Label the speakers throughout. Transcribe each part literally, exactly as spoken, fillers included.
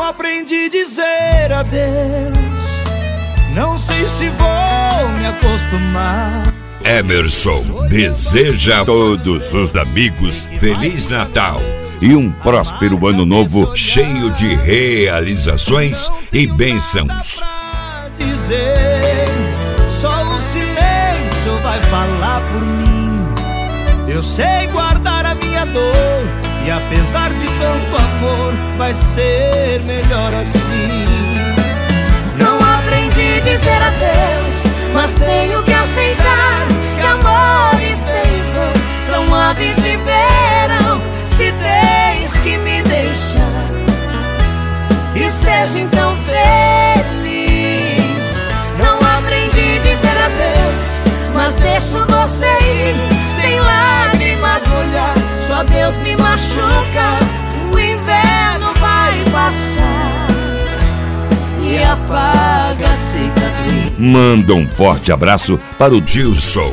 Speaker 1: aprendi a dizer adeus, não sei se vou me acostumar.
Speaker 2: Emerson deseja a todos os amigos Feliz Natal e um próspero ano novo cheio de realizações e bênçãos.
Speaker 1: Dizer, só o silêncio vai falar por mim. Eu sei guardar a minha dor, e apesar de tanto amor, vai ser melhor assim.
Speaker 3: Não aprendi a dizer adeus, mas tenho que aceitar que amores sem vão são aves de verão. Se tens que me deixar, e seja então feliz. Não aprendi a dizer adeus, mas deixo você ir sem lágrimas no olhar. Só Deus me machuca, o inverno vai passar e apaga a cicatriz.
Speaker 2: Manda um forte abraço para o Gilson.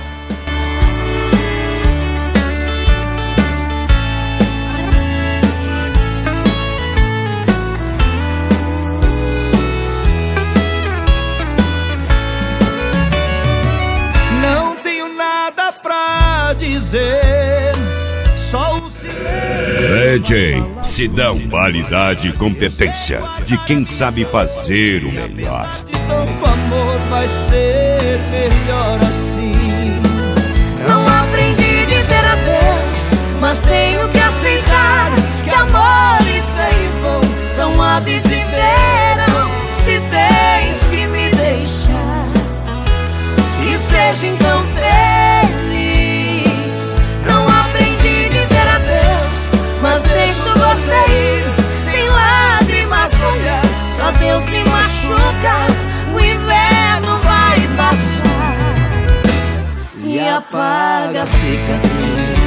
Speaker 1: Não tenho nada pra dizer, só o silêncio.
Speaker 2: D J Sidão, qualidade e competência de quem sabe fazer o melhor.
Speaker 1: De tanto amor vai ser melhor assim.
Speaker 3: Não aprendi a dizer adeus, mas tenho que aceitar que amores vêm e vão são aves de verão. Se tens que me deixar, e seja então feliz. Não aprendi a dizer adeus, mas deixo você ir sem lágrimas no olhar. Só Deus me machuca, o inverno vai passar e apaga a cicatriz.